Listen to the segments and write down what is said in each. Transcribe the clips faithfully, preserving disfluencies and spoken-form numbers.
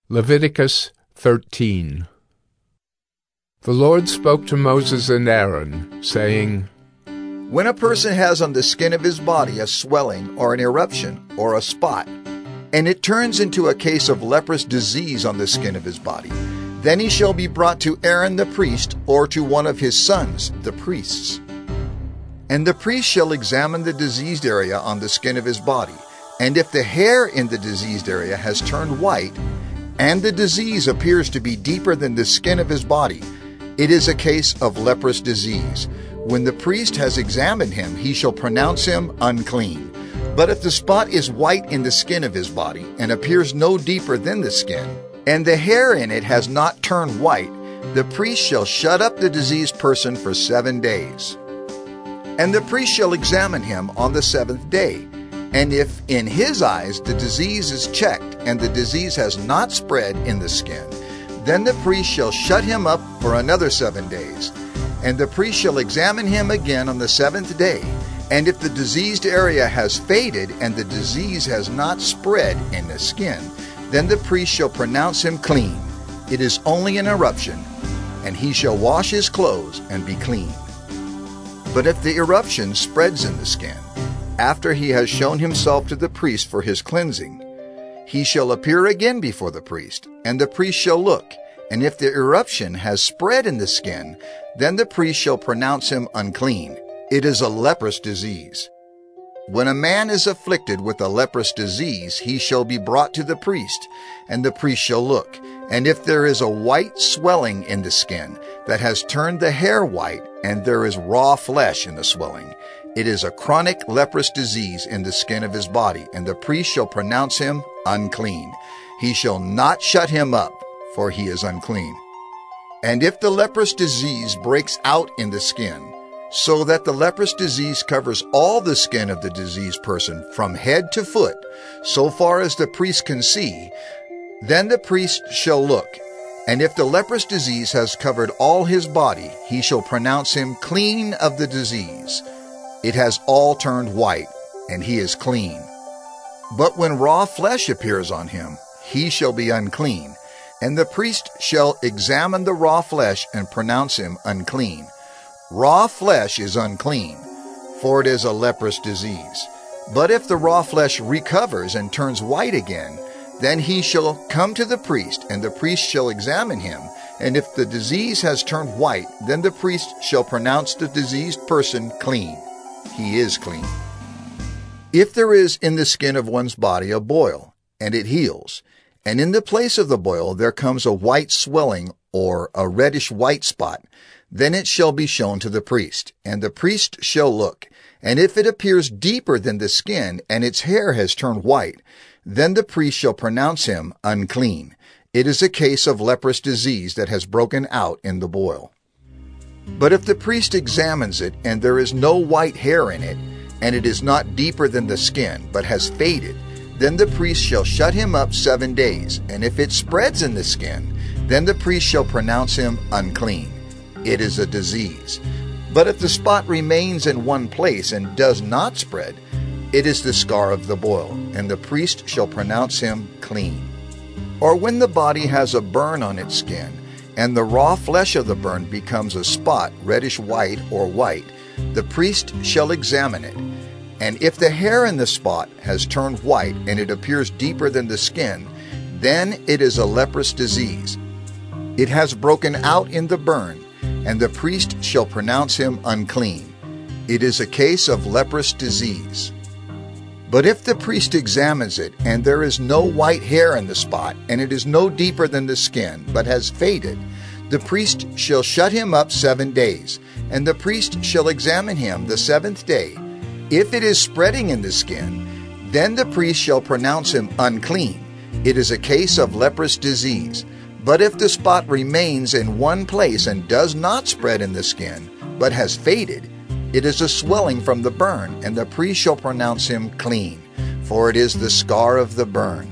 Leviticus thirteen. The Lord spoke to Moses and Aaron, saying, When a person has on the skin of his body a swelling or an eruption or a spot, and it turns into a case of leprous disease on the skin of his body, then he shall be brought to Aaron the priest or to one of his sons, the priests. And the priest shall examine the diseased area on the skin of his body, and if the hair in the diseased area has turned white, and the disease appears to be deeper than the skin of his body, it is a case of leprous disease. When the priest has examined him, he shall pronounce him unclean. But if the spot is white in the skin of his body, and appears no deeper than the skin, and the hair in it has not turned white, the priest shall shut up the diseased person for seven days. And the priest shall examine him on the seventh day. And if in his eyes the disease is checked, and the disease has not spread in the skin, then the priest shall shut him up for another seven days. And the priest shall examine him again on the seventh day. And if the diseased area has faded, and the disease has not spread in the skin, then the priest shall pronounce him clean. It is only an eruption, and he shall wash his clothes and be clean. But if the eruption spreads in the skin, after he has shown himself to the priest for his cleansing, he shall appear again before the priest, and the priest shall look, and if the eruption has spread in the skin, then the priest shall pronounce him unclean. It is a leprous disease. When a man is afflicted with a leprous disease, he shall be brought to the priest, and the priest shall look, and if there is a white swelling in the skin that has turned the hair white, and there is raw flesh in the swelling, it is a chronic leprous disease in the skin of his body, and the priest shall pronounce him unclean. He shall not shut him up, for he is unclean. And if the leprous disease breaks out in the skin, so that the leprous disease covers all the skin of the diseased person from head to foot, so far as the priest can see, then the priest shall look, and if the leprous disease has covered all his body, he shall pronounce him clean of the disease. It has all turned white, and he is clean. But when raw flesh appears on him, he shall be unclean, and the priest shall examine the raw flesh and pronounce him unclean. Raw flesh is unclean, for it is a leprous disease. But if the raw flesh recovers and turns white again, then he shall come to the priest, and the priest shall examine him. And if the disease has turned white, then the priest shall pronounce the diseased person clean. He is clean. If there is in the skin of one's body a boil, and it heals, and in the place of the boil there comes a white swelling or a reddish white spot, then it shall be shown to the priest, and the priest shall look, and if it appears deeper than the skin, and its hair has turned white, then the priest shall pronounce him unclean. It is a case of leprous disease that has broken out in the boil. But if the priest examines it, and there is no white hair in it, and it is not deeper than the skin, but has faded, then the priest shall shut him up seven days, and if it spreads in the skin, then the priest shall pronounce him unclean. It is a disease. But if the spot remains in one place and does not spread, it is the scar of the boil, and the priest shall pronounce him clean. Or when the body has a burn on its skin, and the raw flesh of the burn becomes a spot, reddish white or white, the priest shall examine it. And if the hair in the spot has turned white, and it appears deeper than the skin, then it is a leprous disease. It has broken out in the burn, and the priest shall pronounce him unclean. It is a case of leprous disease. But if the priest examines it, and there is no white hair in the spot, and it is no deeper than the skin, but has faded, the priest shall shut him up seven days, and the priest shall examine him the seventh day. If it is spreading in the skin, then the priest shall pronounce him unclean. It is a case of leprous disease. But if the spot remains in one place and does not spread in the skin, but has faded, it is a swelling from the burn, and the priest shall pronounce him clean, for it is the scar of the burn.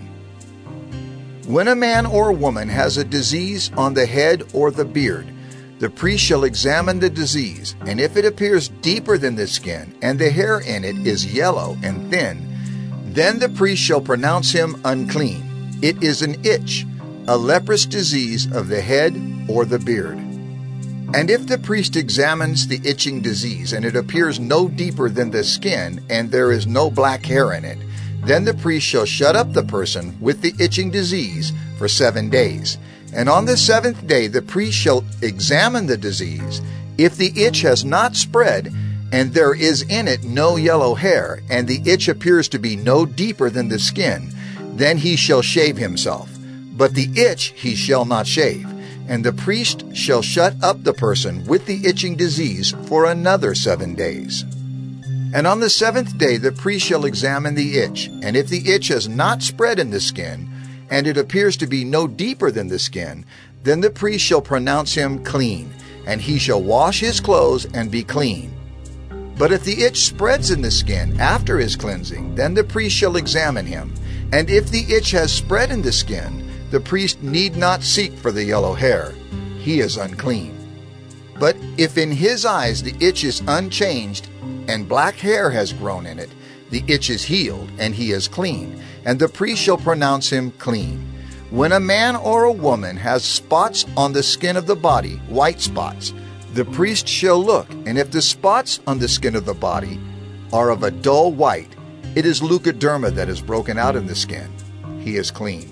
When a man or woman has a disease on the head or the beard, the priest shall examine the disease, and if it appears deeper than the skin, and the hair in it is yellow and thin, then the priest shall pronounce him unclean. It is an itch, a leprous disease of the head or the beard. And if the priest examines the itching disease, and it appears no deeper than the skin, and there is no black hair in it, then the priest shall shut up the person with the itching disease for seven days. And on the seventh day the priest shall examine the disease. If the itch has not spread, and there is in it no yellow hair, and the itch appears to be no deeper than the skin, then he shall shave himself. But the itch he shall not shave. And the priest shall shut up the person with the itching disease for another seven days. And on the seventh day the priest shall examine the itch, and if the itch has not spread in the skin, and it appears to be no deeper than the skin, then the priest shall pronounce him clean, and he shall wash his clothes and be clean. But if the itch spreads in the skin after his cleansing, then the priest shall examine him. And if the itch has spread in the skin, the priest need not seek for the yellow hair. He is unclean. But if in his eyes the itch is unchanged, and black hair has grown in it, the itch is healed, and he is clean, and the priest shall pronounce him clean. When a man or a woman has spots on the skin of the body, white spots, the priest shall look, and if the spots on the skin of the body are of a dull white, it is leukoderma that is broken out in the skin. He is clean.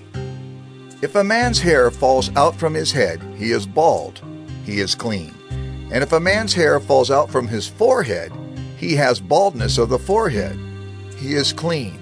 If a man's hair falls out from his head, he is bald. He is clean. And if a man's hair falls out from his forehead, he has baldness of the forehead. He is clean.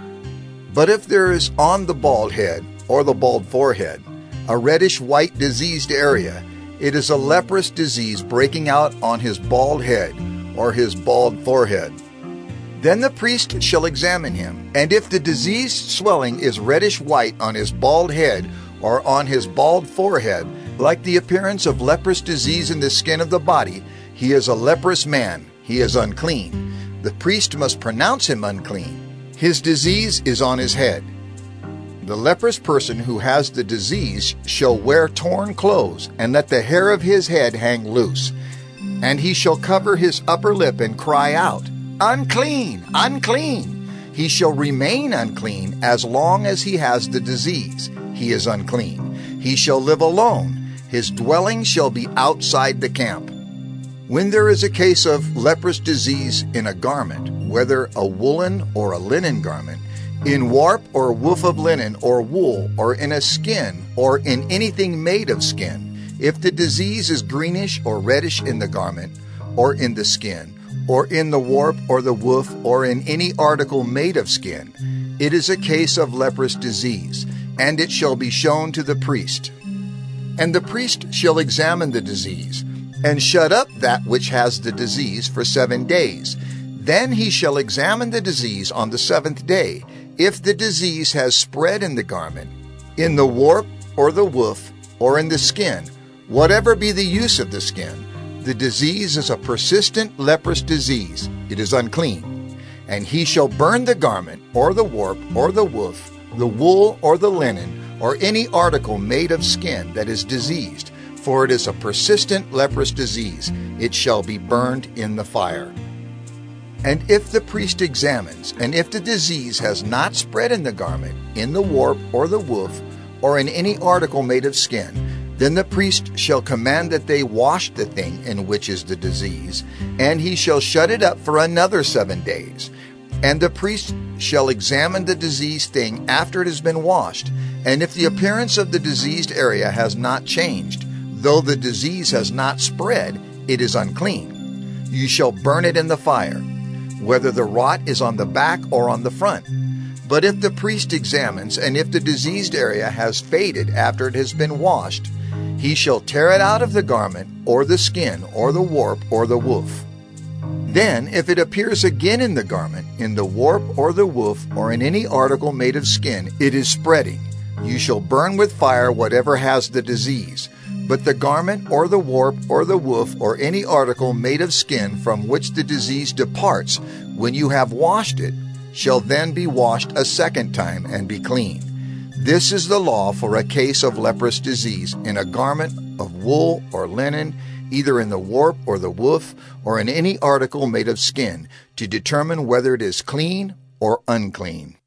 But if there is on the bald head or the bald forehead a reddish-white diseased area, it is a leprous disease breaking out on his bald head or his bald forehead. Then the priest shall examine him, and if the diseased swelling is reddish-white on his bald head or on his bald forehead, like the appearance of leprous disease in the skin of the body, he is a leprous man. He is unclean. The priest must pronounce him unclean. His disease is on his head. The leprous person who has the disease shall wear torn clothes, and let the hair of his head hang loose. And he shall cover his upper lip and cry out, "Unclean! Unclean!" He shall remain unclean as long as he has the disease. He is unclean. He shall live alone. His dwelling shall be outside the camp. When there is a case of leprous disease in a garment, whether a woolen or a linen garment, in warp or woof of linen or wool, or in a skin, or in anything made of skin, if the disease is greenish or reddish in the garment, or in the skin, or in the warp or the woof, or in any article made of skin, it is a case of leprous disease, and it shall be shown to the priest. And the priest shall examine the disease, and shut up that which has the disease for seven days. Then he shall examine the disease on the seventh day. If the disease has spread in the garment, in the warp or the woof, or in the skin, whatever be the use of the skin, the disease is a persistent leprous disease. It is unclean. And he shall burn the garment, or the warp, or the woof, the wool, or the linen, or any article made of skin that is diseased, for it is a persistent leprous disease. It shall be burned in the fire. And if the priest examines, and if the disease has not spread in the garment, in the warp, or the woof, or in any article made of skin, then the priest shall command that they wash the thing in which is the disease, and he shall shut it up for another seven days. And the priest shall examine the diseased thing after it has been washed, and if the appearance of the diseased area has not changed, though the disease has not spread, it is unclean. You shall burn it in the fire, whether the rot is on the back or on the front. But if the priest examines, and if the diseased area has faded after it has been washed, he shall tear it out of the garment, or the skin, or the warp, or the woof. Then, if it appears again in the garment, in the warp, or the woof, or in any article made of skin, it is spreading. You shall burn with fire whatever has the disease. But the garment, or the warp, or the woof, or any article made of skin from which the disease departs, when you have washed it, shall then be washed a second time and be clean. This is the law for a case of leprous disease in a garment of wool or linen, either in the warp or the woof, or in any article made of skin, to determine whether it is clean or unclean.